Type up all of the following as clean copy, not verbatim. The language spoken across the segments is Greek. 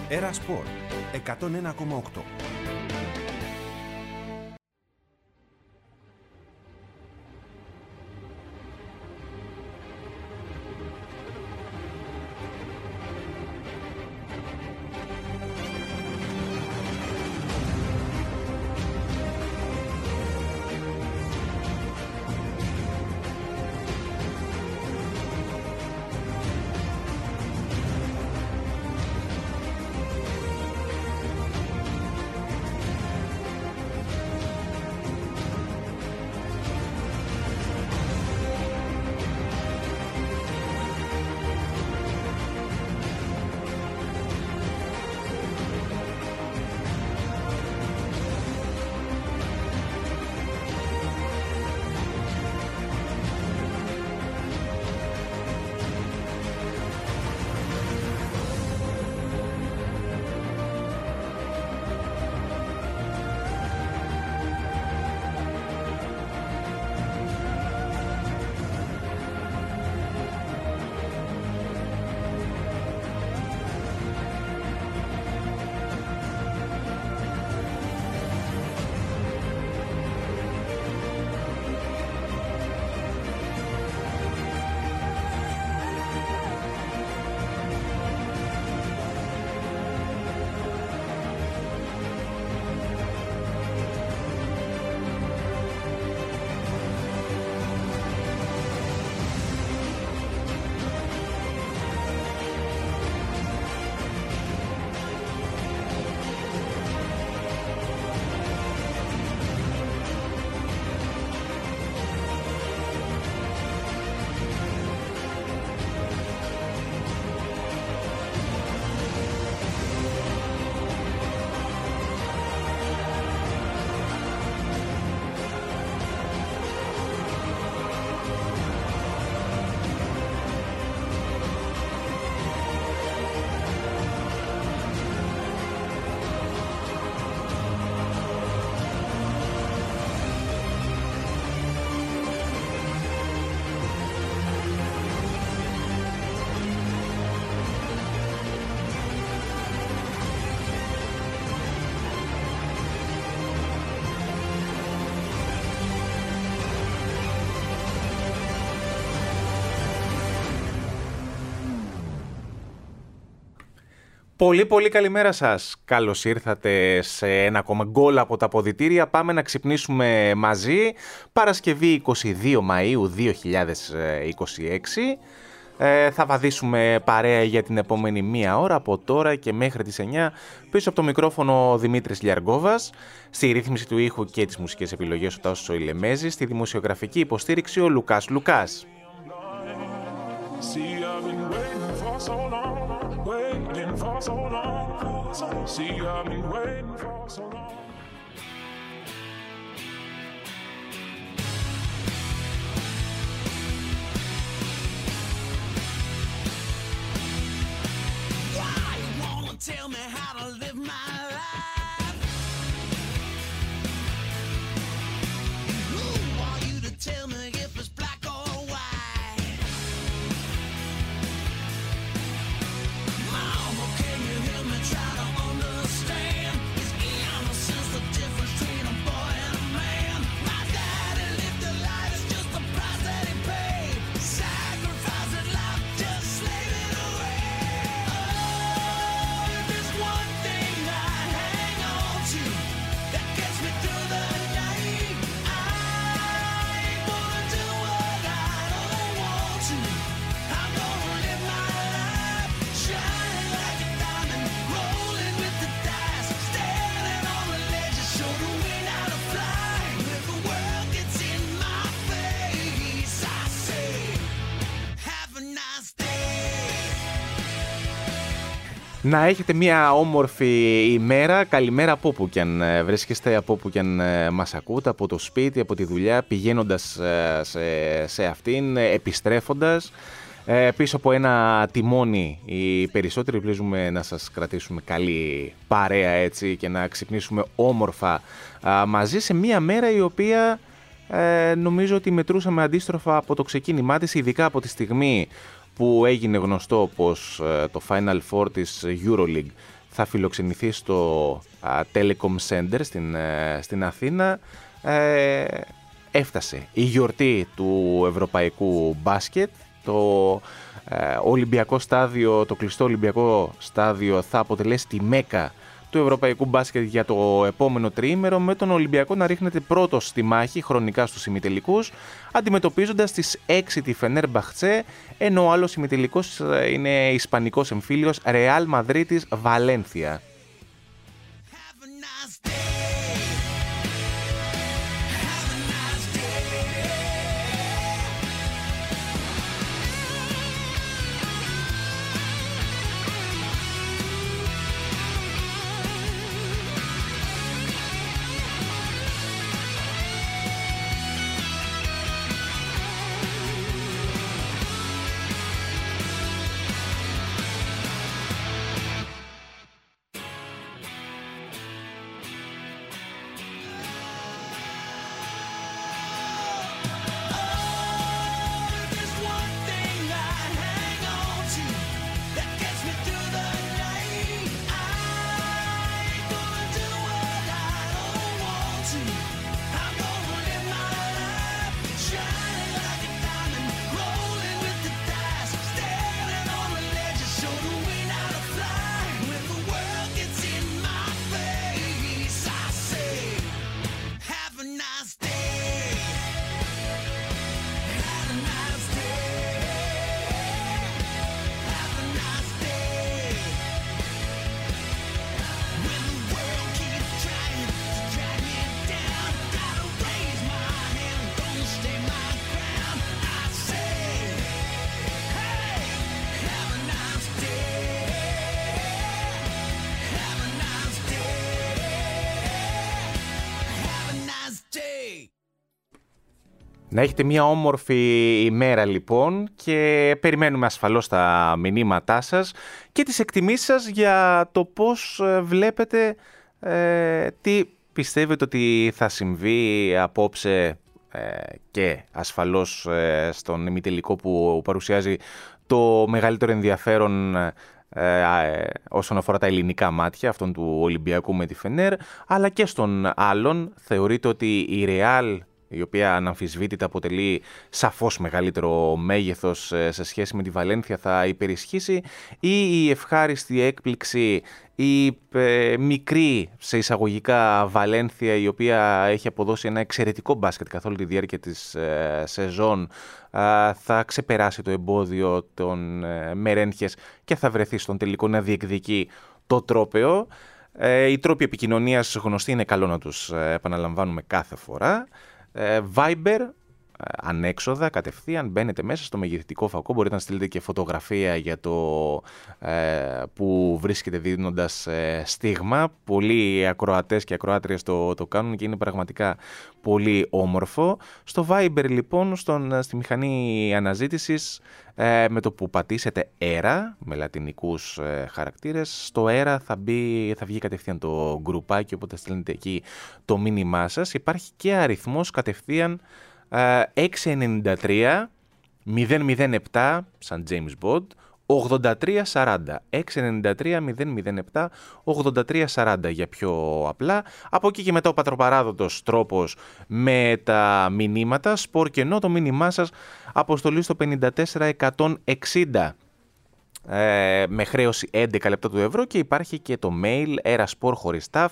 Έρα Σπορ 101,8. Πολύ καλημέρα σας. Καλώς ήρθατε σε ένα ακόμα γκολ από τα αποδυτήρια. Πάμε να ξυπνήσουμε μαζί. Παρασκευή 22 Μαΐου 2026. Θα βαδίσουμε παρέα για την επόμενη μία ώρα από τώρα και μέχρι τις 9. Πίσω από το μικρόφωνο ο Δημήτρης Λιαργόβας. Στη ρύθμιση του ήχου και τις μουσικές επιλογές ο Τάσος ο Ηλεμέζης. Στη δημοσιογραφική υποστήριξη ο Λουκάς Λουκάς. Tell me how to live my life. Who are you to tell me if it's black or white? Mama, can you help me try to understand? Is innocence the difference between a boy and a man? My daddy lived a life, it's just the price that he paid. Sacrifice his life, just slave it away. One thing I hang on to that gets me through the night. I ain't gonna do what I don't want to. I'm gonna live my life shining like a diamond, rolling with the dice, standing on the ledge to show the wind how to fly. If the world gets in my face, I say, have a nice day. Να έχετε μια όμορφη ημέρα, καλημέρα από όπου και αν βρίσκεστε, από όπου και αν μας ακούτε, από το σπίτι, από τη δουλειά, πηγαίνοντας σε αυτήν, επιστρέφοντας. Πίσω από ένα τιμόνι οι περισσότεροι ελπίζουμε να σας κρατήσουμε καλή παρέα έτσι και να ξυπνήσουμε όμορφα μαζί σε μια μέρα η οποία νομίζω ότι μετρούσαμε αντίστροφα από το ξεκίνημά της, ειδικά από τη στιγμή που έγινε γνωστό πως το Final Four της EuroLeague θα φιλοξενηθεί στο Telecom Center στην Αθήνα. Έφτασε η γιορτή του ευρωπαϊκού μπάσκετ. Το Ολυμπιακό στάδιο, το κλειστό Ολυμπιακό στάδιο θα αποτελέσει τη μέκα του ευρωπαϊκού μπάσκετ για το επόμενο τριήμερο, με τον Ολυμπιακό να ρίχνεται πρώτος στη μάχη χρονικά στους ημιτελικούς, αντιμετωπίζοντας τις 6 τη Φενέρμπαχτσε, ενώ ο άλλος ημιτελικός είναι ισπανικός εμφύλιος Ρεάλ Μαδρίτης Βαλένθια. Have a nice day. Have a nice day. There's one thing I hang on to that gets me through the night. I ain't gonna do what I don't want to. I'm gonna live my life shining like a diamond, rolling with the dice, standing on the ledge to show the wind how to fly. When the world gets in my face, I say, have a nice day. Have a nice day. Have a nice day. When the world keeps trying to drag me down, gotta raise my hand, don't stay my ground. I say, hey, have a nice day. Have a nice day. Have a nice day. Να έχετε μια όμορφη ημέρα λοιπόν και περιμένουμε ασφαλώς τα μηνύματά σας και τις εκτιμήσεις σας για το πώς βλέπετε, τι πιστεύετε ότι θα συμβεί απόψε και ασφαλώς στον ημιτελικό που παρουσιάζει το μεγαλύτερο ενδιαφέρον όσον αφορά τα ελληνικά μάτια, αυτόν του Ολυμπιακού με τη Φενέρ, αλλά και στον άλλον. Θεωρείτε ότι η Ρεάλ, η οποία αναμφισβήτητα αποτελεί σαφώς μεγαλύτερο μέγεθος σε σχέση με τη Βαλένθια, θα υπερισχύσει, ή η ευχάριστη έκπληξη, η μικρή σε εισαγωγικά Βαλένθια, η οποία έχει αποδώσει ένα εξαιρετικό μπάσκετ καθ' όλη τη διάρκεια της σεζόν, θα ξεπεράσει το εμπόδιο των Μερένχες και θα βρεθεί στον τελικό να διεκδικεί το τρόπαιο. Οι τρόποι επικοινωνίας γνωστοί, είναι καλό να τους επαναλαμβάνουμε κάθε φορά. Viber, ανέξοδα, κατευθείαν μπαίνετε μέσα στο μεγεθυντικό φακό, μπορείτε να στείλετε και φωτογραφία για το που βρίσκεται δίνοντας στίγμα. Πολλοί ακροατές και ακροάτριες το κάνουν και είναι πραγματικά πολύ όμορφο. Στο Viber λοιπόν, στη μηχανή αναζήτησης, με το που πατήσετε ΕΡΑ με λατινικούς χαρακτήρες, στο ΕΡΑ θα βγει κατευθείαν το γκρουπάκι, οπότε στέλνετε εκεί το μήνυμά σας. Υπάρχει και αριθμός κατευθείαν 693 007 σαν James Bond 8340, 693 007 8340 για πιο απλά. Από εκεί και μετά ο πατροπαράδοτος τρόπος με τα μηνύματα, σπορ κενό, το μήνυμά σας αποστολή στο 54160 με χρέωση 11 λεπτά του ευρώ, και υπάρχει και το mail eraspor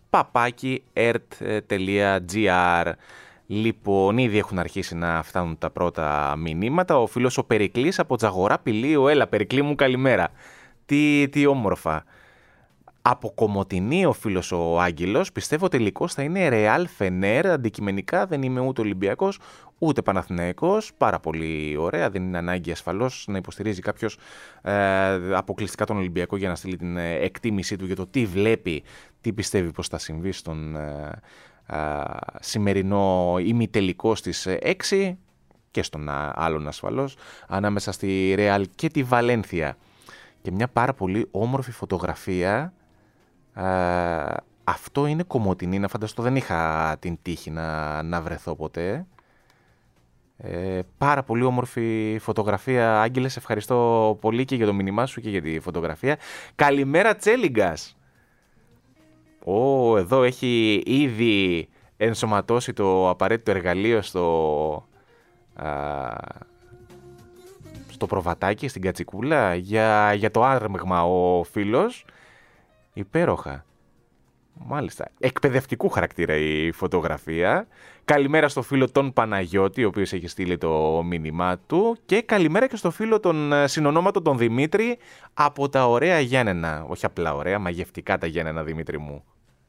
@ert.gr. Λοιπόν, ήδη έχουν αρχίσει να φτάνουν τα πρώτα μηνύματα. Ο φίλος ο Περικλής από Τζαγορά Πηλίου. Έλα Περικλή μου, καλημέρα. Τι όμορφα. Από Κομοτηνή ο φίλος ο Άγγελος. Πιστεύω τελικώς θα είναι Ρεάλ Φενέρ. Αντικειμενικά δεν είμαι ούτε Ολυμπιακός ούτε Παναθηναϊκός. Πάρα πολύ ωραία. Δεν είναι ανάγκη ασφαλώς να υποστηρίζει κάποιος αποκλειστικά τον Ολυμπιακό για να στείλει την εκτίμησή του για το τι βλέπει, τι πιστεύει πως θα συμβεί στον σημερινό ημιτελικό στις 6 και στον άλλον ασφαλώς, ανάμεσα στη Ρεάλ και τη Βαλένθια. Και μια πάρα πολύ όμορφη φωτογραφία. Αυτό είναι Κομοτηνή, να φανταστώ, δεν είχα την τύχη να βρεθώ ποτέ. Πάρα πολύ όμορφη φωτογραφία. Άγγελε, σε ευχαριστώ πολύ και για το μήνυμά σου και για τη φωτογραφία. Καλημέρα Τσέλιγκας. Εδώ έχει ήδη ενσωματώσει το απαραίτητο εργαλείο στο προβατάκι, στην κατσικούλα για το άρμεγμα ο φίλος. Υπέροχα. Μάλιστα. Εκπαιδευτικού χαρακτήρα η φωτογραφία. Καλημέρα στο φίλο τον Παναγιώτη, ο οποίος έχει στείλει το μήνυμά του. Και καλημέρα και στο φίλο τον συνονόματο τον Δημήτρη από τα ωραία Γιάννενα. Όχι απλά ωραία, μαγευτικά τα Γιάννενα, Δημήτρη μου.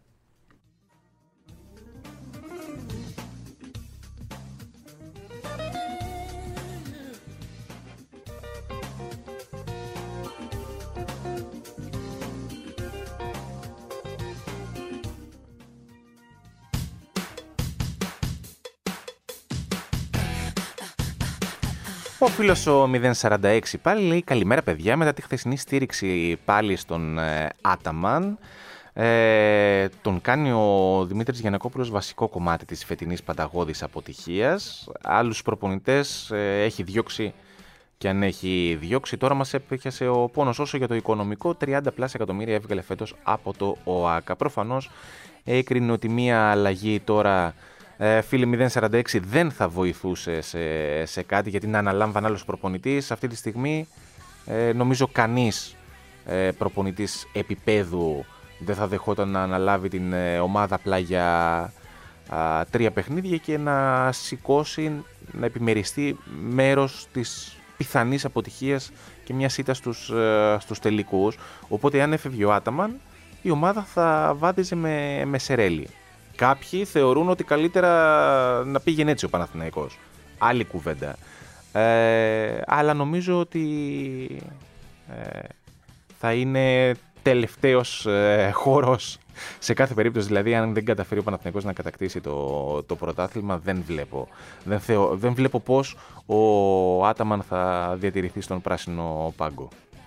Ο φίλος ο 046 πάλι λέει καλημέρα παιδιά, μετά τη χθεσινή στήριξη πάλι στον Άταμαν. Τον κάνει ο Δημήτρης Γιαννακόπουλος βασικό κομμάτι της φετινής πανταγώδης αποτυχίας. Άλλους προπονητές έχει διώξει και αν έχει διώξει. Τώρα μας έπιασε ο πόνος όσο για το οικονομικό. 30+ εκατομμύρια έβγαλε φέτος από το ΟΑΚΑ. Προφανώς έκρινε ότι μία αλλαγή τώρα, φίλε 046, δεν θα βοηθούσε σε κάτι, γιατί να αναλάμβανε άλλος προπονητής. Αυτή τη στιγμή νομίζω κανείς προπονητής επίπεδου δεν θα δεχόταν να αναλάβει την ομάδα απλά για 3 παιχνίδια και να σηκώσει, να επιμεριστεί μέρος της πιθανής αποτυχίας και μια ήττα στους τελικούς. Οπότε αν έφευγε ο Άταμαν, η ομάδα θα βάδιζε με Σερέλι. Κάποιοι θεωρούν ότι καλύτερα να πήγαινε έτσι ο Παναθηναϊκός. Άλλη κουβέντα. Αλλά νομίζω ότι θα είναι τελευταίος χώρος σε κάθε περίπτωση. Δηλαδή, αν δεν καταφέρει ο Παναθηναϊκός να κατακτήσει το πρωτάθλημα, δεν βλέπω πώς ο Άταμαν θα διατηρηθεί στον πράσινο πάγκο.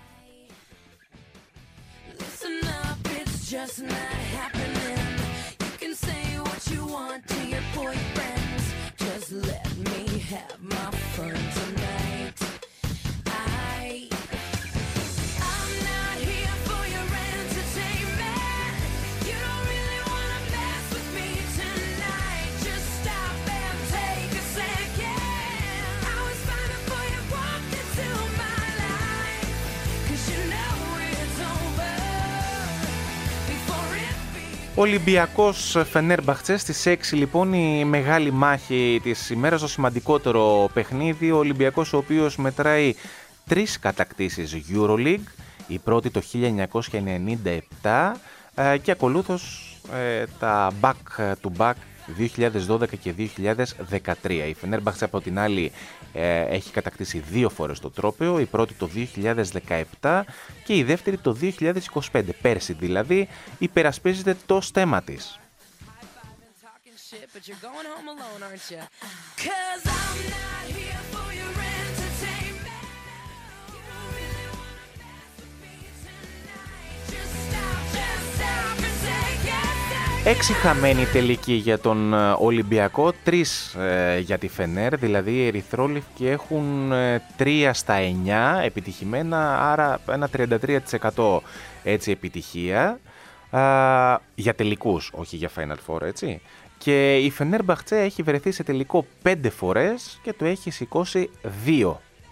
Ολυμπιακός Φενέρμπαχτσε στις 6 λοιπόν, η μεγάλη μάχη της ημέρας, το σημαντικότερο παιχνίδι. Ο Ολυμπιακός ο οποίος μετράει 3 κατακτήσεις EuroLeague, η πρώτη το 1997 και ακολούθως τα back to back 2012 και 2013. Η Φενέρμπαχτσε από την άλλη έχει κατακτήσει 2 φορές το τρόπαιο, η πρώτη το 2017 και η δεύτερη το 2025. Πέρσι δηλαδή υπερασπίζεται το στέμμα της. Έξι χαμένοι τελικοί για τον Ολυμπιακό, 3 για τη Φενέρ, δηλαδή οι ερυθρόλευκοι έχουν 3 στα 9 επιτυχημένα, άρα ένα 33% έτσι επιτυχία για τελικούς, όχι για Final Four, έτσι. Και η Φενέρμπαχτσε έχει βρεθεί σε τελικό 5 φορές και το έχει σηκώσει 2.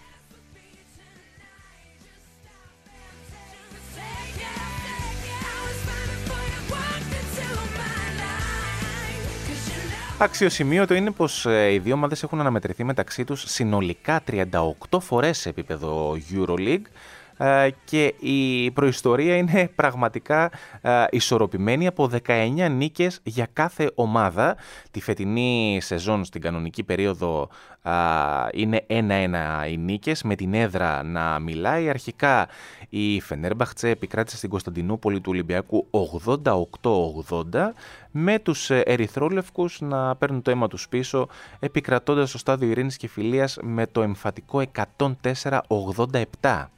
Αξιοσημείωτο είναι πως οι δύο ομάδες έχουν αναμετρηθεί μεταξύ τους συνολικά 38 φορές σε επίπεδο EuroLeague και η προϊστορία είναι πραγματικά ισορροπημένη από 19 νίκες για κάθε ομάδα. Τη φετινή σεζόν στην κανονική περίοδο είναι 1-1 οι νίκες, με την έδρα να μιλάει. Αρχικά η Φενέρμπαχτσε επικράτησε στην Κωνσταντινούπολη του Ολυμπιακού 88-80, με τους ερυθρόλευκους να παίρνουν το αίμα τους πίσω, επικρατώντας στο στάδιο ειρήνης και φιλίας με το εμφατικό 104-87.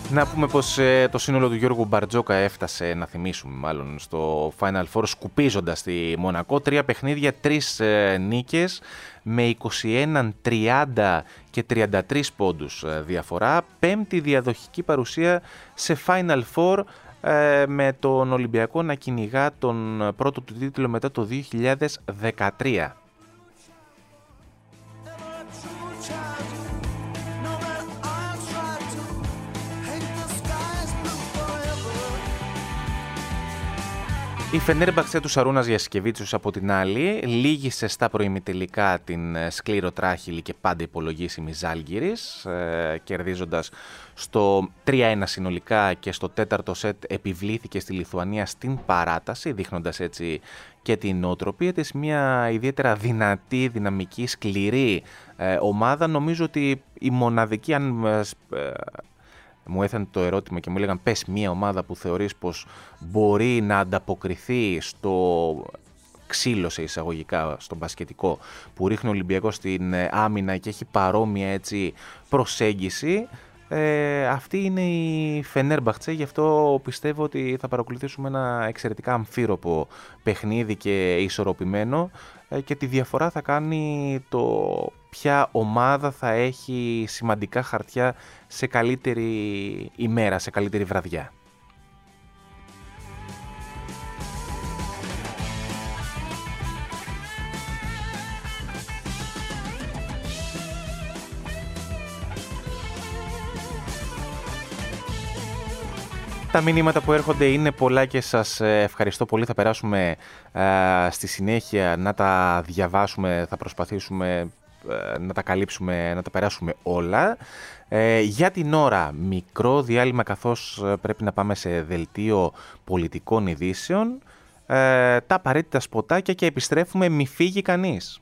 Να πούμε πως το σύνολο του Γιώργου Μπαρτζόκα έφτασε, να θυμίσουμε μάλλον, στο Final Four σκουπίζοντας τη Μονακό. 3 παιχνίδια, 3 νίκες με 21, 30 και 33 πόντους διαφορά. 5η διαδοχική παρουσία σε Final Four, με τον Ολυμπιακό να κυνηγά τον πρώτο του τίτλο μετά το 2013. Η Φενέρμπαχτσε του Σαρούνας Γιασκεβίτσιους από την άλλη λύγησε στα προημιτελικά την σκληροτράχηλη και πάντα υπολογίσιμη Ζάλγκιρις, κερδίζοντας στο 3-1 συνολικά, και στο τέταρτο σετ επιβλήθηκε στη Λιθουανία στην παράταση, δείχνοντας έτσι και την νοοτροπία της. Μια ιδιαίτερα δυνατή, δυναμική, σκληρή ομάδα. Νομίζω ότι η μοναδική, αν μου έθανε το ερώτημα και μου έλεγαν πες μια ομάδα που θεωρείς πως μπορεί να ανταποκριθεί στο ξύλο, σε εισαγωγικά, στο μπασκετικό που ρίχνει ο Ολυμπιακός στην άμυνα και έχει παρόμοια έτσι προσέγγιση, αυτή είναι η Φενέρμπαχτσε. Γι' αυτό πιστεύω ότι θα παρακολουθήσουμε ένα εξαιρετικά αμφίροπο παιχνίδι και ισορροπημένο, και τη διαφορά θα κάνει το ποια ομάδα θα έχει σημαντικά χαρτιά σε καλύτερη ημέρα, σε καλύτερη βραδιά. Τα μηνύματα που έρχονται είναι πολλά και σας ευχαριστώ πολύ. Θα περάσουμε στη συνέχεια να τα διαβάσουμε, θα προσπαθήσουμε να τα καλύψουμε, να τα περάσουμε όλα. Για την ώρα μικρό διάλειμμα, καθώς πρέπει να πάμε σε δελτίο πολιτικών ειδήσεων, τα απαραίτητα σποτάκια, και επιστρέφουμε, μη φύγει κανείς.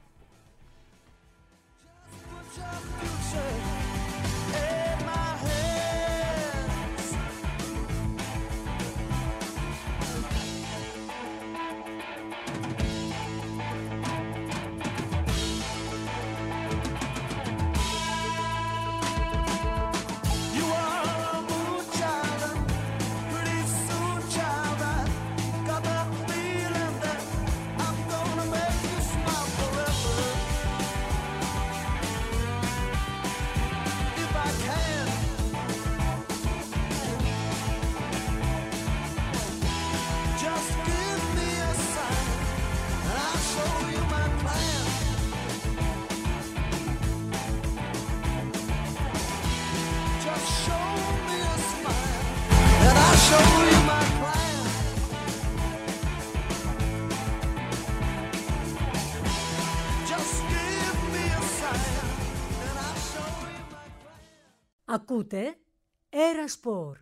Ακούτε Era Sport.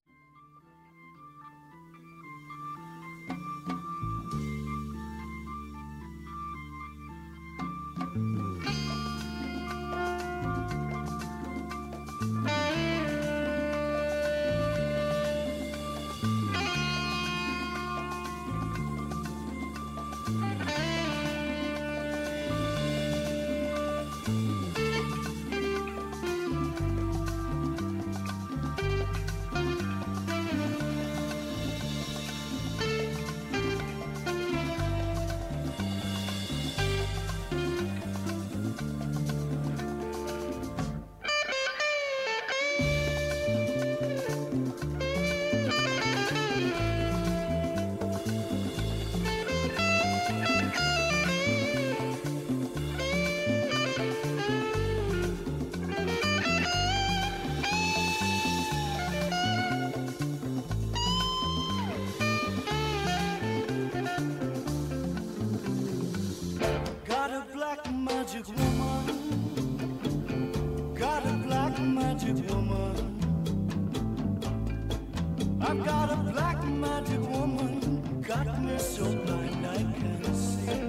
I've got a black magic woman, got me so blind I can't see.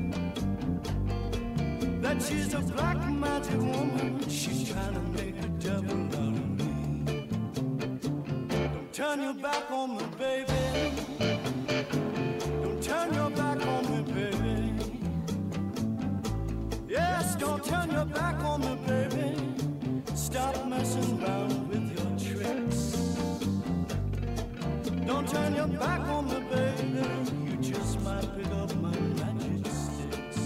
That she's a black magic woman, she's trying to make a devil out of me. Don't turn your back on me, baby. Don't turn your back on me, baby. Yes, don't turn your back on me, baby. Stop messing around with your tricks. turn your back on me, baby, you just might pick up my magic sticks.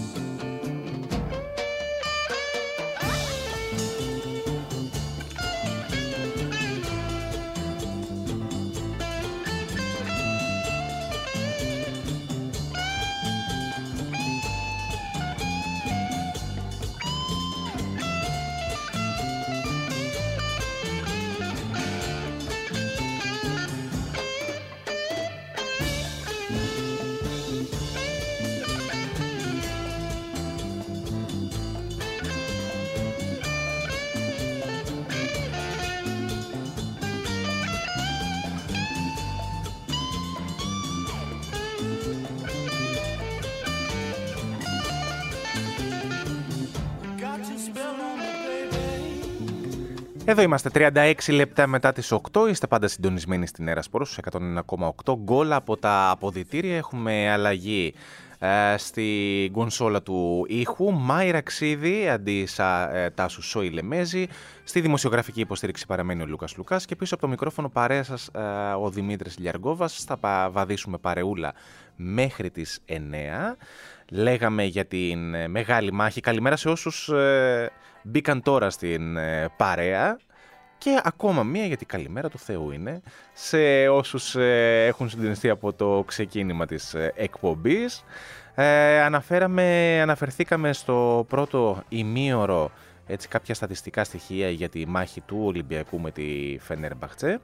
Εδώ είμαστε 36 λεπτά μετά τις 8, είστε πάντα συντονισμένοι στην Έρα Σπορ στους 101,8 γκολ από τα αποδυτήρια. Έχουμε αλλαγή στη κονσόλα του ήχου, Μάιρα Ξίδη αντί Τάσου Σόι Λεμέζη. Στη δημοσιογραφική υποστήριξη παραμένει ο Λούκας Λουκάς και πίσω από το μικρόφωνο παρέα σας ο Δημήτρης Λιαργόβας. Θα βαδίσουμε παρεούλα μέχρι τις 9. Λέγαμε για την μεγάλη μάχη. Καλημέρα σε όσους μπήκαν τώρα στην παρέα και ακόμα μία, γιατί καλημέρα του Θεού είναι, σε όσους έχουν συντονιστεί από το ξεκίνημα της εκπομπής. Αναφερθήκαμε στο πρώτο ημίωρο έτσι, κάποια στατιστικά στοιχεία για τη μάχη του Ολυμπιακού με τη Φενέρμπαχτσε.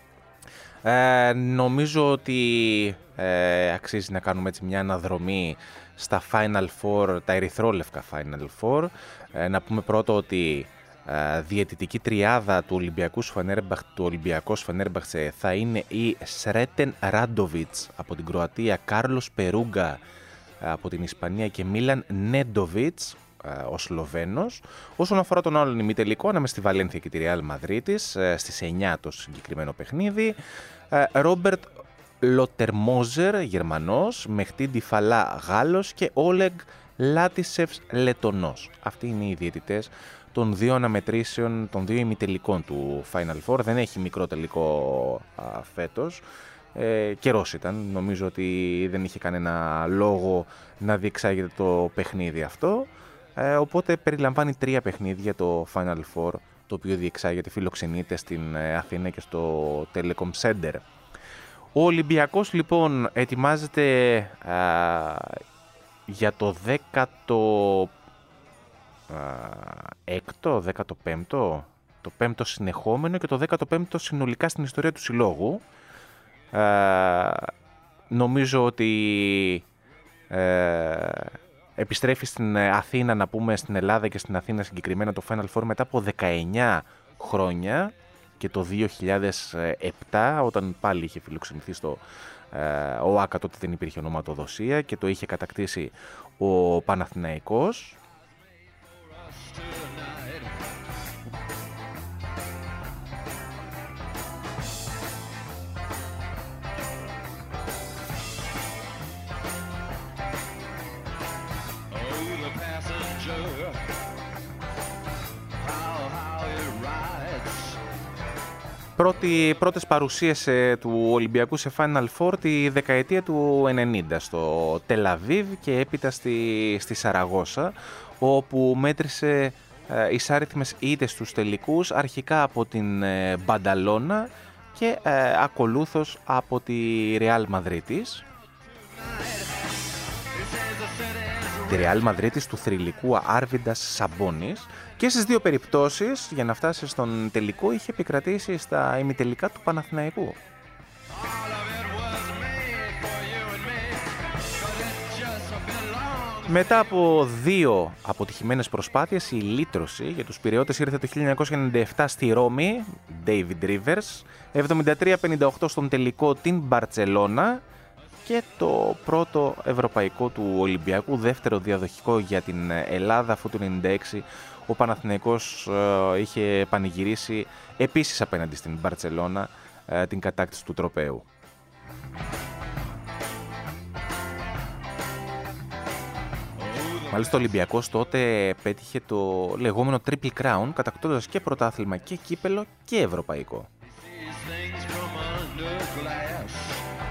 Νομίζω ότι αξίζει να κάνουμε έτσι μια αναδρομή στα Final Four, τα ερυθρόλευκα Final Four. Να πούμε πρώτα ότι διαιτητική τριάδα του Ολυμπιακού Φενέρμπαχτσε θα είναι η Σρέτεν Ράντοβιτς από την Κροατία, Κάρλος Περούγκα από την Ισπανία και Μίλαν Νέντοβιτς ο Σλοβαίνος. Όσον αφορά τον άλλον ημιτελικό, ανάμεσα στη Βαλένθια και τη Ρεάλ Μαδρίτης στις 9 το συγκεκριμένο παιχνίδι. Ρόμπερτ Λοτερμόζερ Γερμανός, Μεχτή Ντιφαλά Γάλλος και Όλεγκ Λάτισεφς Λετονός. Αυτοί είναι οι διαιτητές των δύο αναμετρήσεων, των δύο ημιτελικών του Final Four. Δεν έχει μικρό τελικό φέτος. Καιρός ήταν, νομίζω ότι δεν είχε κανένα λόγο να διεξάγεται το παιχνίδι αυτό. Οπότε περιλαμβάνει 3 παιχνίδια το Final Four, το οποίο διεξάγεται, φιλοξενείται στην Αθήνα και στο Telecom Center. Ο Ολυμπιακός λοιπόν ετοιμάζεται για το 15ο, το 5ο συνεχόμενο και το 15ο συνολικά στην ιστορία του συλλόγου. Νομίζω ότι επιστρέφει στην Αθήνα, να πούμε στην Ελλάδα και στην Αθήνα συγκεκριμένα, το Final Four μετά από 19 χρόνια και το 2007 όταν πάλι είχε φιλοξενηθεί στο ΟΑΚΑ. Τότε δεν υπήρχε ονοματοδοσία και το είχε κατακτήσει ο Παναθηναϊκός. Πρώτες παρουσίες του Ολυμπιακού σε Final Four τη δεκαετία του 90 στο Τελαβίβ και έπειτα στη Σαραγώσα, όπου μέτρησε εισάριθμες ήττες στους τελικούς, αρχικά από την Μπανταλώνα και ακολούθως από τη Ρεάλ Μαδρίτης. Τη Ρεάλ Μαδρίτης του θρυλικού Άρβιντας Σαμπόνης, και στις δύο περιπτώσεις για να φτάσει στον τελικό είχε επικρατήσει στα ημιτελικά του Παναθηναϊκού. Μετά από 2 αποτυχημένες προσπάθειες, η λύτρωση για τους Πειραιώτες ήρθε το 1997 στη Ρώμη, David Rivers, 73-58 στον τελικό την Μπαρτσελώνα και το πρώτο ευρωπαϊκό του Ολυμπιακού, δεύτερο διαδοχικό για την Ελλάδα, αφού το 1996 ο Παναθηναϊκός είχε πανηγυρίσει επίσης απέναντι στην Μπαρτσελώνα την κατάκτηση του τροπαίου. Μάλιστα ο Ολυμπιακός τότε πέτυχε το λεγόμενο Triple Crown, κατακτώντας και πρωτάθλημα και κύπελο και ευρωπαϊκό.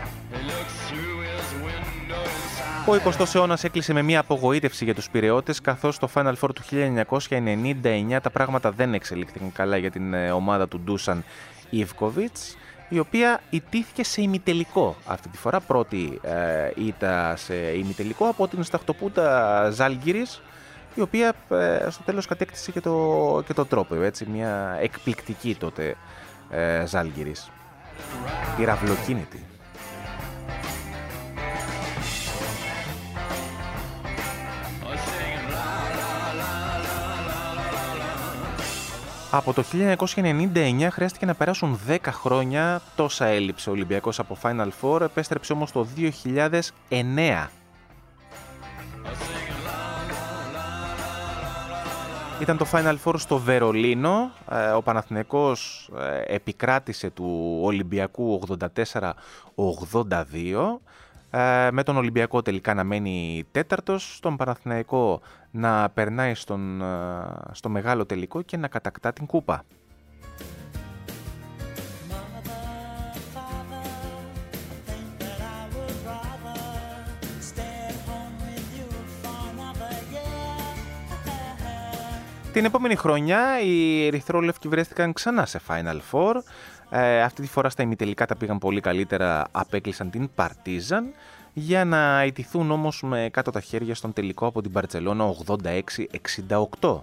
Ο 20ος αιώνας έκλεισε με μια απογοήτευση για τους Πειραιώτες, καθώς στο Final Four του 1999 τα πράγματα δεν εξελίχθηκαν καλά για την ομάδα του Ντούσαν Ιβκοβιτς, η οποία ιτήθηκε σε ημιτελικό αυτή τη φορά. Πρώτη ήττα σε ημιτελικό από την σταχτοπούτα Ζάλγκιρις, η οποία στο τέλος κατέκτησε και το τρόπο, έτσι, μια εκπληκτική τότε Ζάλγκιρις. Πυραυλοκίνητη. Από το 1999 χρειάστηκε να περάσουν 10 χρόνια, τόσα έλειψε ο Ολυμπιακός από Final Four, επέστρεψε όμως το 2009. Ήταν το Final Four στο Βερολίνο, ο Παναθηναϊκός επικράτησε του Ολυμπιακού 84-82, με τον Ολυμπιακό τελικά να μένει τέταρτος, στον Παναθηναϊκό να περνάει στο μεγάλο τελικό και να κατακτά την κούπα. Την επόμενη χρονιά οι ερυθρόλευκοι βρέθηκαν ξανά σε Final Four. Αυτή τη φορά στα ημιτελικά τα πήγαν πολύ καλύτερα, απέκλεισαν την Παρτίζαν, για να ιτηθούν όμως με κάτω τα χέρια στον τελικό από την Μπαρτσελώνα 86-68.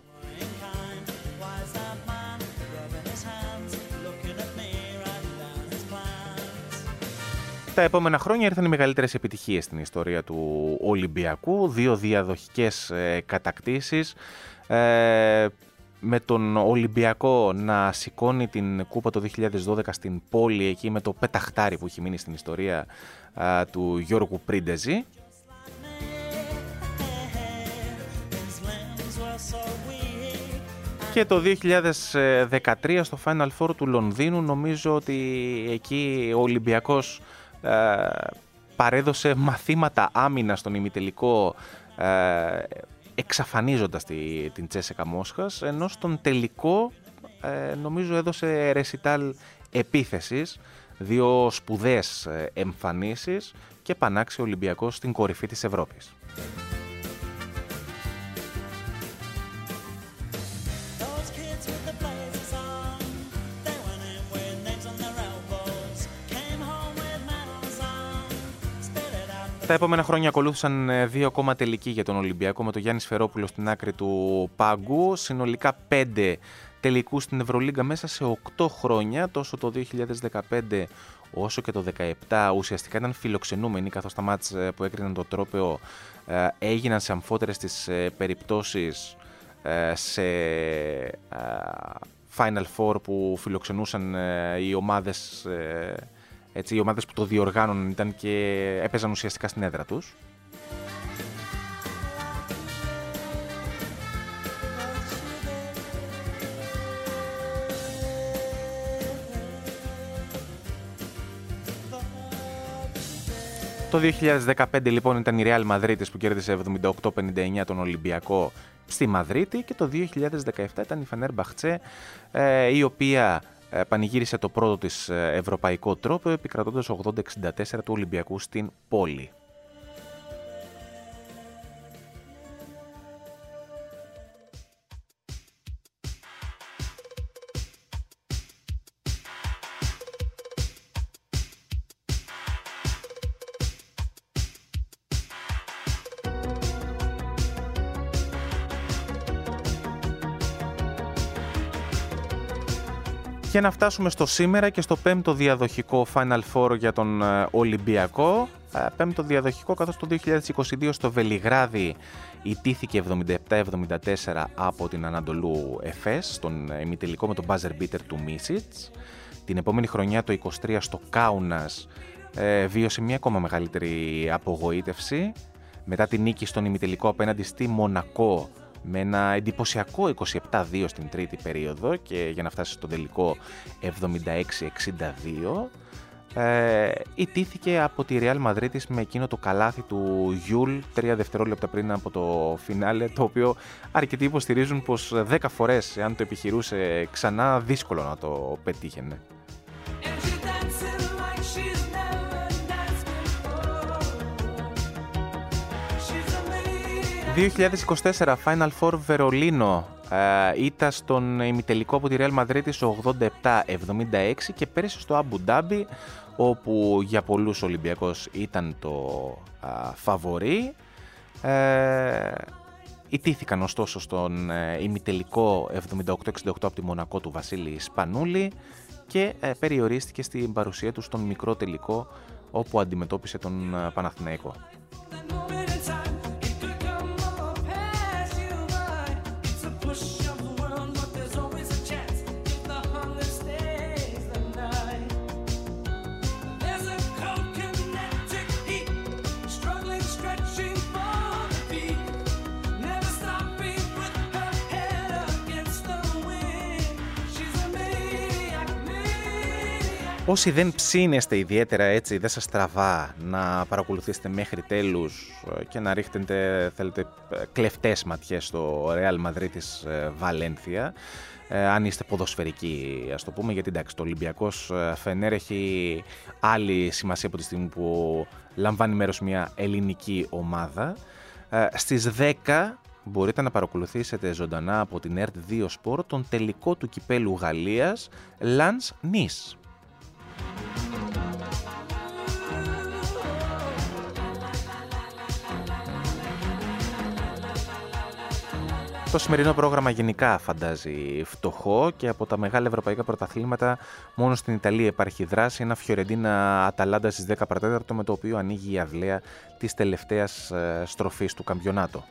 Τα επόμενα χρόνια ήρθαν οι μεγαλύτερες επιτυχίες στην ιστορία του Ολυμπιακού, 2 διαδοχικές κατακτήσεις, με τον Ολυμπιακό να σηκώνει την κούπα το 2012 στην πόλη, εκεί με το πεταχτάρι που έχει μείνει στην ιστορία του Γιώργου Πρίντεζη. Και το 2013 στο Final Four του Λονδίνου, νομίζω ότι εκεί ο Ολυμπιακός παρέδωσε μαθήματα άμυνα στον ημιτελικό, εξαφανίζοντας την Τσέσεκα Μόσχας, ενώ στον τελικό νομίζω έδωσε ρεσιτάλ επίθεσης, 2 σπουδαίες εμφανίσεις και πανάξει ο Ολυμπιακός στην κορυφή της Ευρώπης. Τα επόμενα χρόνια ακολούθησαν 2 ακόμα τελικοί για τον Ολυμπιακό, με τον Γιάννη Σφερόπουλο στην άκρη του πάγκου. Συνολικά 5 τελικούς στην Ευρωλίγκα μέσα σε 8 χρόνια, τόσο το 2015 όσο και το 2017 ουσιαστικά ήταν φιλοξενούμενοι, καθώς τα μάτς που έκριναν το τρόπαιο έγιναν σε αμφότερες τις περιπτώσεις σε Final Four που φιλοξενούσαν οι ομάδες. Έτσι, οι ομάδες που το διοργάνωναν ήταν και έπαιζαν ουσιαστικά στην έδρα τους. Το 2015 λοιπόν ήταν η Real Madrid που κέρδισε 78-59 τον Ολυμπιακό στη Μαδρίτη, και το 2017 ήταν η Φενέρμπαχτσε, η οποία πανηγύρισε το πρώτο της ευρωπαϊκό τρόπο, επικρατώντας 80-64 του Ολυμπιακού στην πόλη. Για να φτάσουμε στο σήμερα και στο 5ο διαδοχικό Final Four για τον Ολυμπιακό. 5ο διαδοχικό, καθώς το 2022 στο Βελιγράδι ιτήθηκε 77-74 από την Ανατολού Εφές στον ημιτελικό με τον buzzer beater του Μίσιτς. Την επόμενη χρονιά το 23 στο Κάουνας βίωσε μια ακόμα μεγαλύτερη απογοήτευση μετά την νίκη στον ημιτελικό απέναντι στη Μονακό με ένα εντυπωσιακό 27-2 στην τρίτη περίοδο, και για να φτάσει στο τελικό 76-62. Ιτήθηκε από τη Real Madrid με εκείνο το καλάθι του Γιούλ 3 δευτερόλεπτα πριν από το φινάλε, το οποίο αρκετοί υποστηρίζουν πως 10 φορές, αν το επιχειρούσε ξανά, δύσκολο να το πετύχαινε. 2024 Final Four Βερολίνο, ήττα στον ημιτελικό από τη Real Madrid 87-76 και πέρασε στο Αμπου Ντάμπι, όπου για πολλούς ο Ολυμπιακός ήταν το φαβορί. Ιτήθηκαν ωστόσο στον ημιτελικό 78-68 από τη Μονακό του Βασίλη Σπανούλη και περιορίστηκε στην παρουσία του στον μικρό τελικό, όπου αντιμετώπισε τον Παναθηναϊκό. Όσοι δεν ψήνεστε ιδιαίτερα, έτσι, δεν σας τραβά να παρακολουθήσετε μέχρι τέλους και να ρίχνετε, θέλετε, κλεφτές ματιές στο Real Madrid της Βαλένθια, αν είστε ποδοσφαιρικοί, ας το πούμε, γιατί εντάξει, το Ολυμπιακός Φενέρ έχει άλλη σημασία από τη στιγμή που λαμβάνει μέρος μια ελληνική ομάδα. Στις 10 μπορείτε να παρακολουθήσετε ζωντανά από την ERT2 Sport τον τελικό του κυπέλου Γαλλίας Lens Nice. Το σημερινό πρόγραμμα γενικά φαντάζει φτωχό και από τα μεγάλα ευρωπαϊκά πρωταθλήματα μόνο στην Ιταλία υπάρχει δράση. Ένα Φιωρεντίνα Αταλάντα στις 10 παρατέταρτο, με το οποίο ανοίγει η αυλαία της τελευταίας στροφής του καμπιονάτο.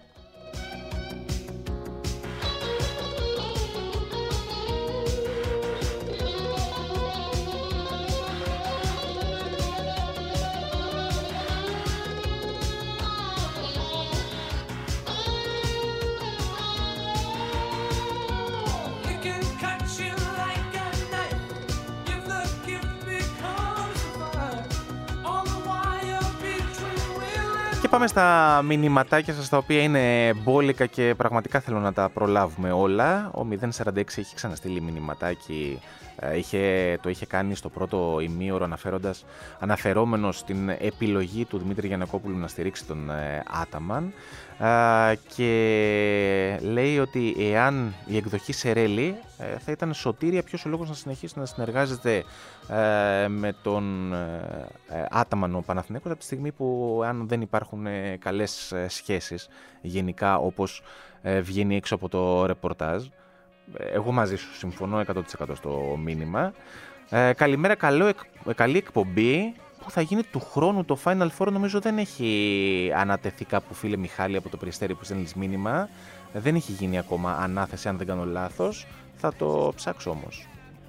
Πάμε στα μηνυματάκια σας, τα οποία είναι μπόλικα και πραγματικά θέλω να τα προλάβουμε όλα. Ο 046 έχει ξαναστείλει μηνυματάκι, το είχε κάνει στο πρώτο ημίωρο αναφερόμενος στην επιλογή του Δημήτρη Γιαννακόπουλου να στηρίξει τον Άταμαν, και λέει ότι εάν η εκδοχή Σερέλη θα ήταν σωτήρια, ποιος ο λόγος να συνεχίσει να συνεργάζεται με τον Άταμαν ο Παναθηναϊκός, από τη στιγμή που αν δεν υπάρχουν καλές σχέσεις γενικά, όπως βγαίνει έξω από το ρεπορτάζ. Εγώ μαζί σου συμφωνώ 100% στο μήνυμα. Καλημέρα, καλή εκπομπή που θα γίνει του χρόνου το Final Four. Νομίζω δεν έχει ανατεθεί κάπου, φίλε Μιχάλη, από το Περιστέρι που στέλνεις μήνυμα. Δεν έχει γίνει ακόμα ανάθεση, αν δεν κάνω λάθος. Θα το ψάξω όμως.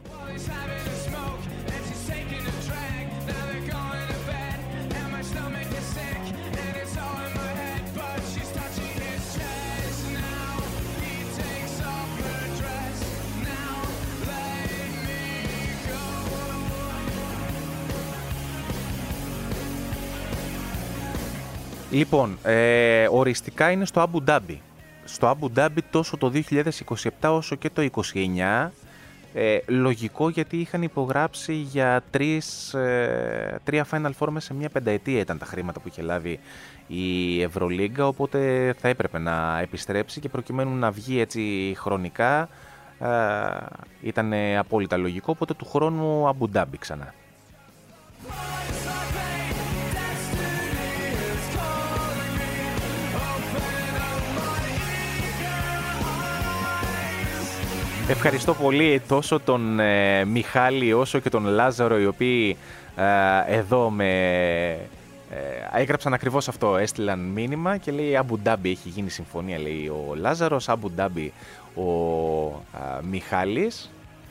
Λοιπόν, οριστικά είναι στο Αμπου Ντάμπι. Στο Αμπου Ντάμπι τόσο το 2027 όσο και το 2029. Λογικό, γιατί είχαν υπογράψει για τρία Final Four μέσα σε μια πενταετία ήταν τα χρήματα που είχε λάβει η Ευρωλίγκα, οπότε θα έπρεπε να επιστρέψει, και προκειμένου να βγει έτσι χρονικά ήταν απόλυτα λογικό, οπότε του χρόνου Αμπου Ντάμπι ξανά. Ευχαριστώ πολύ τόσο τον Μιχάλη όσο και τον Λάζαρο, οι οποίοι εδώ έγραψαν ακριβώς αυτό, έστειλαν μήνυμα και λέει Αμπου Ντάμπι έχει γίνει συμφωνία, λέει ο Λάζαρος, Αμπου Ντάμπι ο Μιχάλης.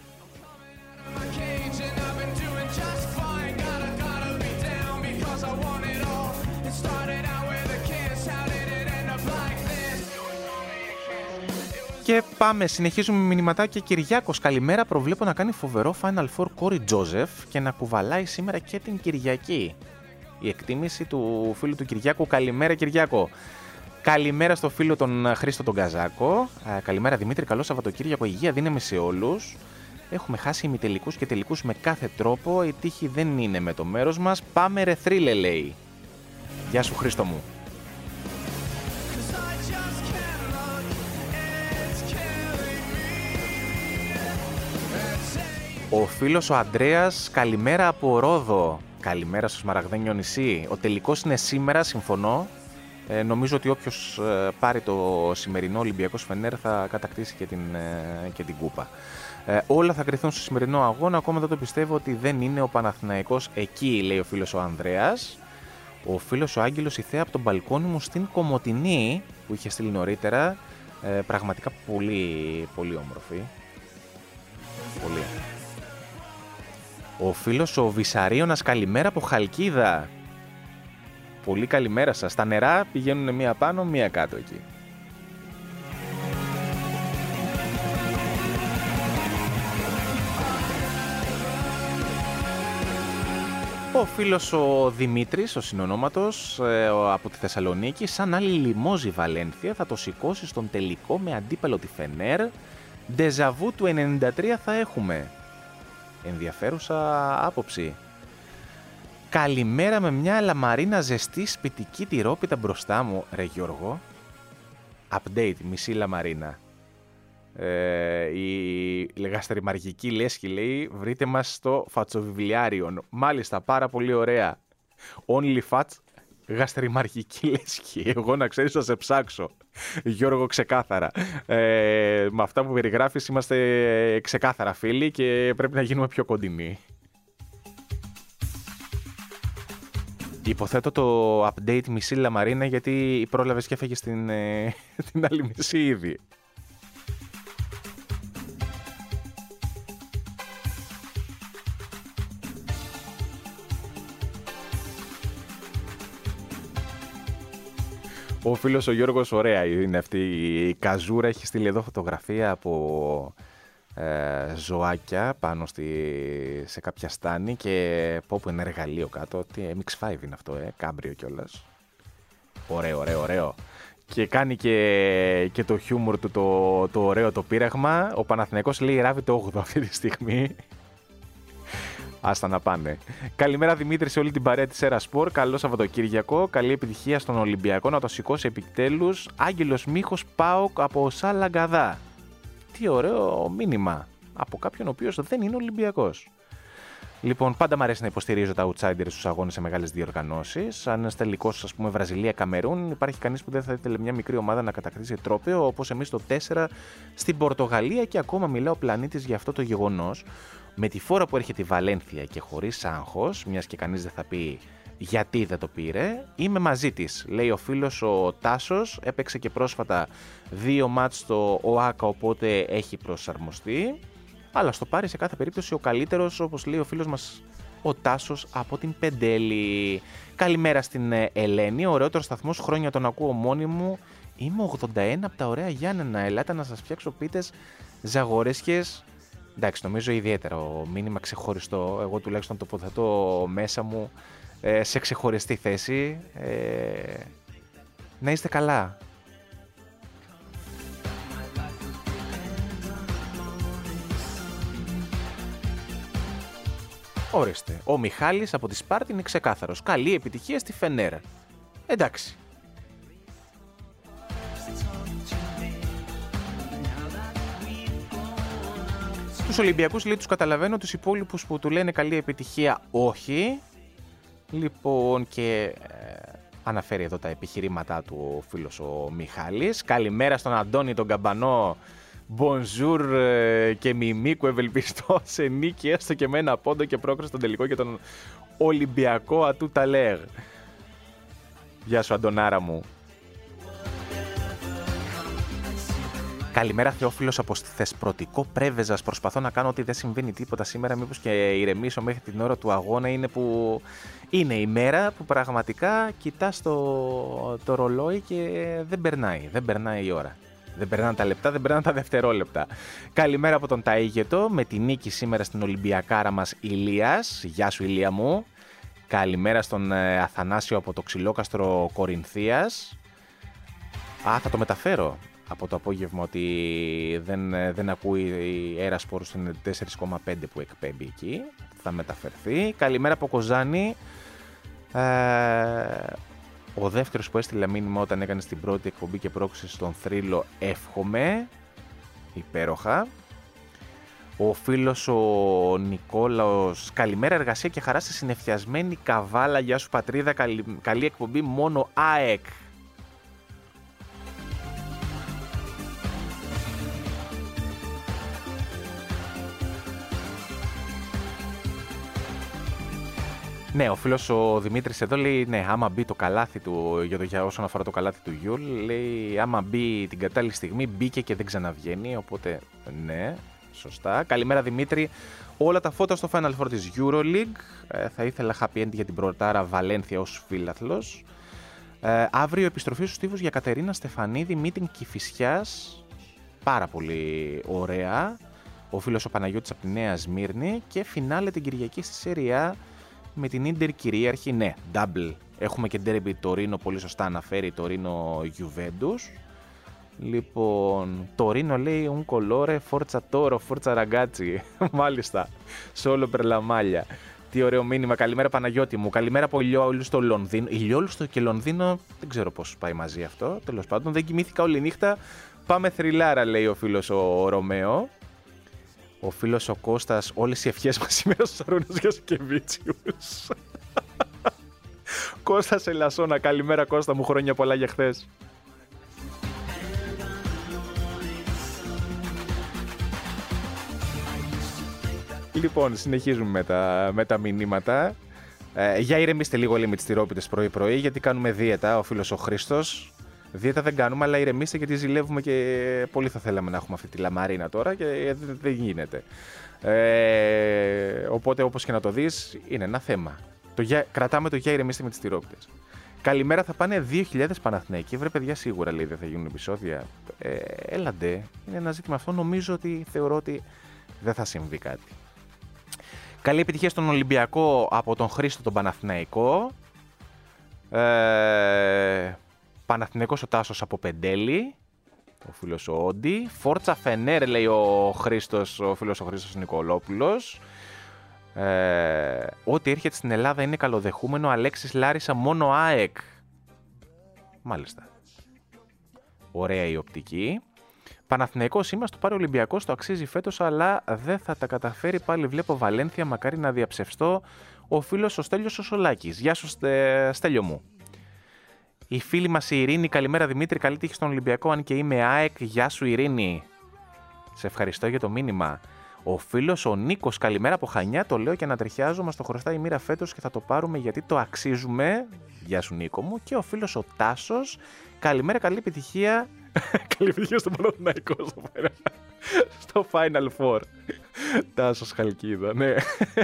Και πάμε, συνεχίζουμε με μηνυματάκια. Κυριάκος, καλημέρα. Προβλέπω να κάνει φοβερό Final Four Κόρι Τζόζεφ και να κουβαλάει σήμερα και την Κυριακή. Η εκτίμηση του φίλου του Κυριάκου. Καλημέρα, Κυριάκο. Καλημέρα στο φίλο τον Χρήστο τον Καζάκο. Καλημέρα, Δημήτρη. Καλό Σαββατοκύριακο. Υγεία δύναμη σε όλους. Έχουμε χάσει ημιτελικούς και τελικούς με κάθε τρόπο. Η τύχη δεν είναι με το μέρος μας. Πάμε ρε θρύλε, λέει. Γεια σου, Χρήστο μου. Ο φίλος ο Ανδρέας, καλημέρα από Ρόδο. Καλημέρα στο Σμαραγδένιο νησί. Ο τελικός είναι σήμερα, συμφωνώ. Νομίζω ότι όποιος πάρει το σημερινό Ολυμπιακός Φενέρ θα κατακτήσει και την κούπα. Όλα θα κρυθούν στο σημερινό αγώνα. Ακόμα δεν το πιστεύω ότι δεν είναι ο Παναθηναϊκός εκεί, λέει ο φίλος ο Ανδρέας. Ο φίλος ο Άγγελος, η θέα από τον μπαλκόνι μου στην Κομοτηνή, που είχε στείλει νωρίτερα. Πραγματικά πολύ, πολύ όμορφη. Πολύ. Ο φίλος ο Βυσαρίωνας, καλημέρα από Χαλκίδα. Πολύ καλημέρα σας. Τα νερά πηγαίνουν μία πάνω, μία κάτω εκεί. Ο φίλος ο Δημήτρης, ο συνονόματος, από τη Θεσσαλονίκη, σαν άλλη λιμόζη Βαλένθια, θα το σηκώσει στον τελικό με αντίπαλο τη Φενέρ. Ντεζαβού του 93 θα έχουμε. Ενδιαφέρουσα άποψη. Καλημέρα με μια λαμαρίνα ζεστή σπιτική τυρόπιτα μπροστά μου, ρε Γιώργο. Update, μισή λαμαρίνα. Η γαστριμαργική λέσχη λέει, βρείτε μας στο φατσοβιβλιάριον. Μάλιστα, πάρα πολύ ωραία. Only fats, γαστριμαργική λέσχη. Εγώ να ξέρεις θα σε ψάξω, Γιώργο, ξεκάθαρα. Με αυτά που περιγράφεις είμαστε ξεκάθαρα φίλοι και πρέπει να γίνουμε πιο κοντινοί. Υποθέτω το update μισή λαμαρίνα γιατί πρόλαβες και έφεγες την άλλη μισή ήδη. Ο φίλος ο Γιώργος, ωραία είναι αυτή η καζούρα, έχει στείλει εδώ φωτογραφία από ζωάκια πάνω σε κάποια στάνη και πω είναι εργαλείο κάτω, τι MX5 είναι αυτό, κάμπριο κιόλας. Ωραίο. Και κάνει και το χιούμορ του το ωραίο το πείραγμα. Ο Παναθηναϊκός λέει ράβει το 8 αυτή τη στιγμή. Άστα να πάνε. Καλημέρα Δημήτρη σε όλη την παρέα της Έρα Σπορ. Καλό Σαββατοκύριακο. Καλή επιτυχία στον Ολυμπιακό να το σηκώσει επιτέλους. Άγγελος Μίχος ΠΑΟΚ από Σαλαγκαδά. Τι ωραίο μήνυμα από κάποιον ο οποίος δεν είναι Ολυμπιακός. Λοιπόν, πάντα μου αρέσει να υποστηρίζω τα outsiders στους αγώνες σε μεγάλες διοργανώσεις. Αν είναι τελικός, ας πούμε, Βραζιλία-Καμερούν, υπάρχει κανείς που δεν θα ήθελε μια μικρή ομάδα να κατακτήσει τρόπαιο, όπως εμείς το 4 στην Πορτογαλία και ακόμα μιλά ο πλανήτης για αυτό το γεγονός. Με τη φόρα που έρχεται η Βαλένθια και χωρίς άγχος, μιας και κανείς δεν θα πει γιατί δεν το πήρε, είμαι μαζί της, λέει ο φίλος ο Τάσος. Έπαιξε και πρόσφατα 2 μάτς στο ΟΑΚΑ, οπότε έχει προσαρμοστεί. Αλλά στο πάρει σε κάθε περίπτωση ο καλύτερος, όπως λέει ο φίλος μας ο Τάσος από την Πεντέλη. Καλημέρα στην Ελένη, ωραιότερος σταθμός, χρόνια τον ακούω μόνη μου. Είμαι 81 από τα ωραία Γιάννενα, ελάτε να σας φτιάξω πίτες ζαγορέσιες. Εντάξει, νομίζω ιδιαίτερο μήνυμα, ξεχωριστό. Εγώ τουλάχιστον τοποθετώ μέσα μου σε ξεχωριστή θέση. Να είστε καλά. Ορίστε, ο Μιχάλης από τη Σπάρτη είναι ξεκάθαρος. Καλή επιτυχία στη Φενέρα. Εντάξει. Τους Ολυμπιακούς λέει τους καταλαβαίνω, τους υπόλοιπους που του λένε καλή επιτυχία όχι. Λοιπόν και αναφέρει εδώ τα επιχειρήματά του ο φίλος ο Μιχάλης. Καλημέρα στον Αντώνη τον Καμπανό. Bonjour και μιμίκου, ευελπιστώ σε νίκη έστω και με ένα πόντο και πρόκριση στον τελικό για τον Ολυμπιακό ατού Ταλέρ. Γεια σου Αντωνάρα μου. Καλημέρα Θεόφιλος από Θεσπρωτικό Πρέβεζας. Προσπαθώ να κάνω ότι δεν συμβαίνει τίποτα σήμερα. Μήπως και ηρεμήσω μέχρι την ώρα του αγώνα. Είναι η μέρα που πραγματικά κοιτάς το ρολόι και δεν περνάει. Δεν περνάει η ώρα. Δεν περνάνε τα λεπτά, δεν περνάνε τα δευτερόλεπτα. Καλημέρα από τον Ταΐγετο με τη νίκη σήμερα στην Ολυμπιακάρα μας Ηλίας. Γεια σου Ηλία μου. Καλημέρα στον Αθανάσιο από το Ξυλόκαστρο Κορινθίας. Θα το μεταφέρω από το απόγευμα ότι δεν ακούει η Έρα Σπορ στην 4,5 που εκπέμπει εκεί. Θα μεταφερθεί. Καλημέρα από Κοζάνη. Ο δεύτερος που έστειλε μήνυμα όταν έκανε την πρώτη εκπομπή και πρόκριση στον θρύλο, εύχομαι. Υπέροχα. Ο φίλος ο Νικόλαος, καλημέρα, εργασία και χαρά στη συνεφιασμένη Καβάλα. Γεια σου πατρίδα, καλή εκπομπή, μόνο ΑΕΚ. Ναι, ο φίλος ο Δημήτρης εδώ λέει, ναι, άμα μπει το καλάθι του, για όσον αφορά το καλάθι του Γιούλ, λέει, άμα μπει την κατάλληλη στιγμή, μπήκε και δεν ξαναβγαίνει, οπότε ναι, σωστά. Καλημέρα Δημήτρη, όλα τα φώτα στο Final Four της EuroLeague, θα ήθελα happy end για την πρωτάρα Βαλένθια ως φίλαθλος. Αύριο επιστροφή στους τοίχους για Κατερίνα Στεφανίδη, meeting Κηφισιάς, πάρα πολύ ωραία. Ο φίλος ο Παναγιώτης από τη Νέα Σμύρνη και φινάλε την Κυριακή στη Σέρια με την Ίντερ κυρίαρχη, ναι, double. Έχουμε και ντέρμπι Τωρίνο, πολύ σωστά αναφέρει, Τωρίνο Juventus. Λοιπόν, Τωρίνο λέει un colore, forza toro, forza ragazzi. Μάλιστα, solo per la maglia. Τι ωραίο μήνυμα. Καλημέρα Παναγιώτη μου. Καλημέρα από Ηλιόλουστο Λονδίνο. Ηλιόλουστο και Λονδίνο, δεν ξέρω πώς πάει μαζί αυτό. Τέλος πάντων, δεν κοιμήθηκα όλη νύχτα. Πάμε θρυλάρα, λέει ο φίλος ο Ρωμαίο. Ο φίλος ο Κώστας, όλες οι ευχές μας σήμερα στους Αρούνας Γιασκεβίτσιους. Κώστας Ελασσόνα, καλημέρα Κώστα μου, χρόνια πολλά για χθες. Λοιπόν, συνεχίζουμε με τα μηνύματα. Για ηρεμήστε λίγο λέει με τις τυρόπιτες πρωί-πρωί, γιατί κάνουμε δίαιτα, ο φίλος ο Χρήστος. Δίαιτα δεν κάνουμε, αλλά ηρεμήστε γιατί ζηλεύουμε και πολύ θα θέλαμε να έχουμε αυτή τη λαμαρίνα τώρα και δεν γίνεται. Οπότε όπως και να το δεις, είναι ένα θέμα. Κρατάμε το για ηρεμήστε με τις τυρόπιτες. Καλημέρα, θα πάνε 2.000 Παναθηναϊκοί. Βρε παιδιά, σίγουρα λέει δεν θα γίνουν επεισόδια. Έλαντε, είναι ένα ζήτημα αυτό. Νομίζω ότι θεωρώ ότι δεν θα συμβεί κάτι. Καλή επιτυχία στον Ολυμπιακό από τον Χρήστο τον Παναθηναϊκό. Παναθηναϊκός ο Τάσος από Πεντέλη. Ο φίλος ο Όντι. Φόρτσα Φενέρ λέει ο φίλος ο Χρήστος Νικολόπουλος. Ό,τι έρχεται στην Ελλάδα είναι καλοδεχούμενο. Αλέξης Λάρισα μόνο ΑΕΚ. Μάλιστα. Ωραία η οπτική. Παναθηναϊκός είμαστε, το πάρει Ολυμπιακός, το αξίζει φέτος, αλλά δεν θα τα καταφέρει πάλι. Βλέπω Βαλένθια, μακάρι να διαψευστώ. Ο φίλος ο Στέλιος ο Σολάκης. Γεια σου Στέλιο μου. Η φίλη μας η Ειρήνη, καλημέρα Δημήτρη, καλή τύχη στον Ολυμπιακό, αν και είμαι ΑΕΚ. Γεια σου Ειρήνη. Σε ευχαριστώ για το μήνυμα. Ο φίλος ο Νίκος, καλημέρα από Χανιά, το λέω και ανατριχιάζω, μας το χρωστάει η μοίρα φέτος και θα το πάρουμε γιατί το αξίζουμε. Γεια σου Νίκο μου. Και ο φίλος ο Τάσος, καλημέρα, καλή επιτυχία. Καλή επιτυχία στον Παναθηναϊκό στο Final Four. Τάσος Χαλκίδα, ναι.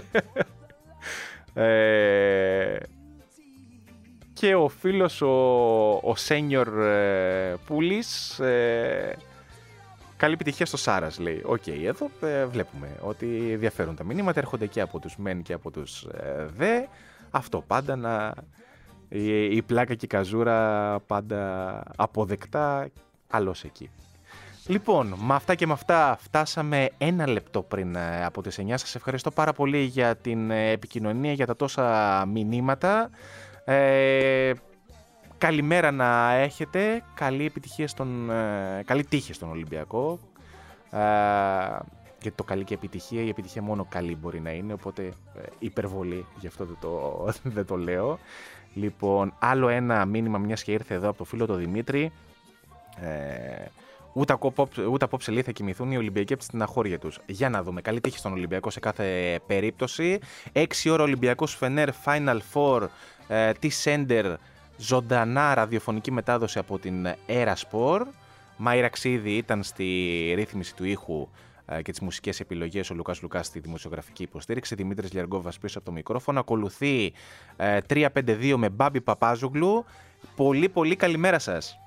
Και ο φίλος ο Σένιορ Πούλης, καλή επιτυχία στο Σάρας λέει. Οκ, εδώ βλέπουμε ότι διαφέρουν τα μηνύματα, έρχονται και από τους μεν και από τους δε. Αυτό πάντα η πλάκα και η καζούρα πάντα αποδεκτά, άλλος εκεί. Λοιπόν, με αυτά και με αυτά φτάσαμε 1 λεπτό πριν από τις 9. Σας ευχαριστώ πάρα πολύ για την επικοινωνία, για τα τόσα μηνύματα. Καλημέρα να έχετε, καλή επιτυχία καλή τύχη στον Ολυμπιακό. Γιατί το καλή και επιτυχία, η επιτυχία μόνο καλή μπορεί να είναι, οπότε υπερβολή, γι' αυτό δεν το λέω. Λοιπόν, άλλο ένα μήνυμα, μιας και ήρθε εδώ από το φίλο το Δημήτρη. Ούτε απόψε λέει θα κοιμηθούν οι Ολυμπιακοί από τη στεναχώρια τους. Για να δούμε. Καλή τύχη στον Ολυμπιακό σε κάθε περίπτωση. 6 ώρα Ολυμπιακός Φενέρ Final Four τη Σέντερ. Ζωντανά ραδιοφωνική μετάδοση από την Erasport. Μάη Ξίδη ήταν στη ρύθμιση του ήχου και τις μουσικές επιλογές. Ο Λουκάς Λουκάς στη δημοσιογραφική υποστήριξη. Δημήτρης Λιαργκόβας πίσω από το μικρόφωνο. Ακολουθεί 352 με Μπάμπη Παπάζογλου. Πολύ καλημέρα σας.